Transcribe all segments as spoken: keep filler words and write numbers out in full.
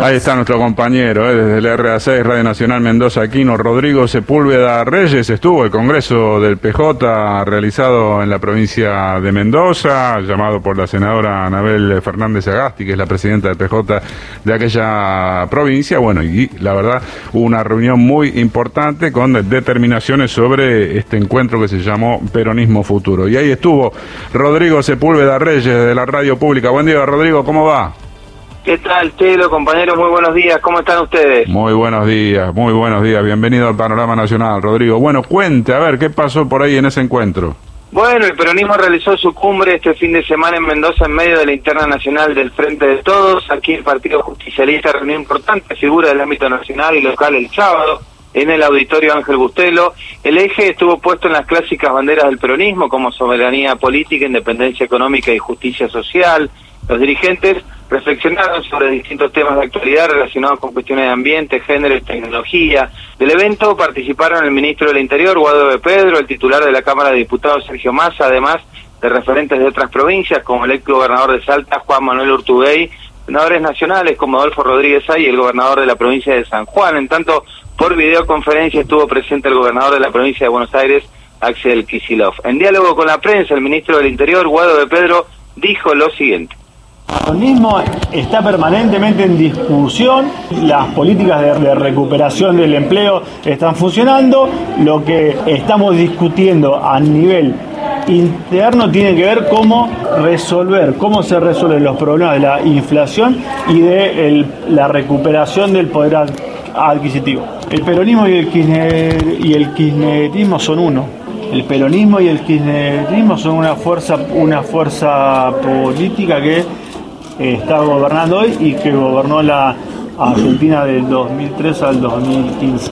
Ahí está nuestro compañero, eh, desde el R A seis, Radio Nacional Mendoza Aquino, Rodrigo Sepúlveda Reyes. Estuvo el Congreso del P J realizado en la provincia de Mendoza, llamado por la senadora Anabel Fernández Agasti, que es la presidenta del P J de aquella provincia. Bueno, y la verdad, hubo una reunión muy importante con determinaciones sobre este encuentro que se llamó Peronismo Futuro. Y ahí estuvo Rodrigo Sepúlveda Reyes de la Radio Pública. Buen día, Rodrigo, ¿cómo va? ¿Qué tal, Chelo, compañeros? Muy buenos días. ¿Cómo están ustedes? Muy buenos días, muy buenos días. Bienvenido al Panorama Nacional, Rodrigo. Bueno, cuente, a ver, ¿qué pasó por ahí en ese encuentro? Bueno, el peronismo realizó su cumbre este fin de semana en Mendoza en medio de la interna nacional del Frente de Todos. Aquí el Partido Justicialista reunió importantes figuras del ámbito nacional y local el sábado en el Auditorio Ángel Bustelo. El eje estuvo puesto en las clásicas banderas del peronismo como soberanía política, independencia económica y justicia social. Los dirigentes reflexionaron sobre distintos temas de actualidad relacionados con cuestiones de ambiente, género y tecnología. Del evento participaron el ministro del Interior, Guado de Pedro, el titular de la Cámara de Diputados, Sergio Massa, además de referentes de otras provincias, como el ex gobernador de Salta, Juan Manuel Urtubey, senadores nacionales como Adolfo Rodríguez Ay y el gobernador de la provincia de San Juan. En tanto, por videoconferencia estuvo presente el gobernador de la provincia de Buenos Aires, Axel Kicillof. En diálogo con la prensa, el ministro del Interior, Guado de Pedro, dijo lo siguiente. El peronismo está permanentemente en discusión, las políticas de, de recuperación del empleo están funcionando, lo que estamos discutiendo a nivel interno tiene que ver cómo resolver, cómo se resuelven los problemas de la inflación y de el, la recuperación del poder adquisitivo. El peronismo y el, kirchner, y el kirchnerismo son uno. El peronismo y el kirchnerismo son una fuerza, una fuerza política que está gobernando hoy y que gobernó la Argentina del dos mil tres al dos mil quince.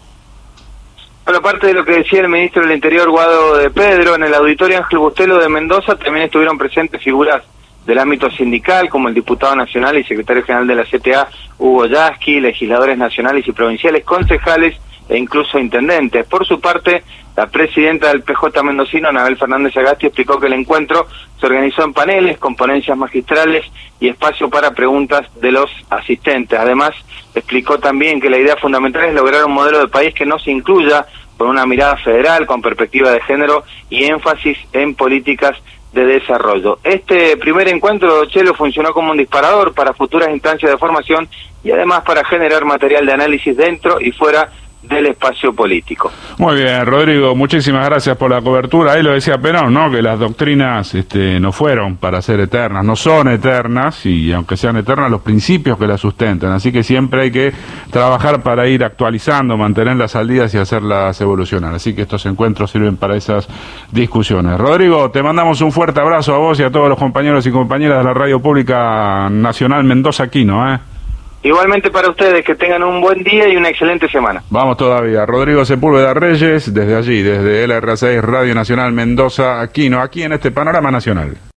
Bueno, aparte de lo que decía el ministro del Interior, Guado de Pedro, en el Auditorio Ángel Bustelo de Mendoza también estuvieron presentes figuras del ámbito sindical, como el diputado nacional y secretario general de la C T A, Hugo Yasky, legisladores nacionales y provinciales, concejales e incluso intendentes. Por su parte, la presidenta del P J mendocino, Anabel Fernández Agasti, explicó que el encuentro se organizó en paneles, con ponencias magistrales y espacio para preguntas de los asistentes. Además, explicó también que la idea fundamental es lograr un modelo de país que no se incluya con una mirada federal, con perspectiva de género y énfasis en políticas de desarrollo. Este primer encuentro, Chelo, funcionó como un disparador para futuras instancias de formación y además para generar material de análisis dentro y fuera del espacio político. Muy bien, Rodrigo, muchísimas gracias por la cobertura. Ahí lo decía Perón, ¿no? Que las doctrinas este, no fueron para ser eternas, no son eternas, y aunque sean eternas, los principios que las sustentan. Así que siempre hay que trabajar para ir actualizando, mantenerlas al día y hacerlas evolucionar. Así que estos encuentros sirven para esas discusiones. Rodrigo, te mandamos un fuerte abrazo a vos y a todos los compañeros y compañeras de la Radio Pública Nacional Mendoza Aquino, ¿eh? Igualmente para ustedes, que tengan un buen día y una excelente semana. Vamos todavía. Rodrigo Sepúlveda Reyes, desde allí, desde el R A seis, Radio Nacional Mendoza Aquino, aquí en este Panorama Nacional.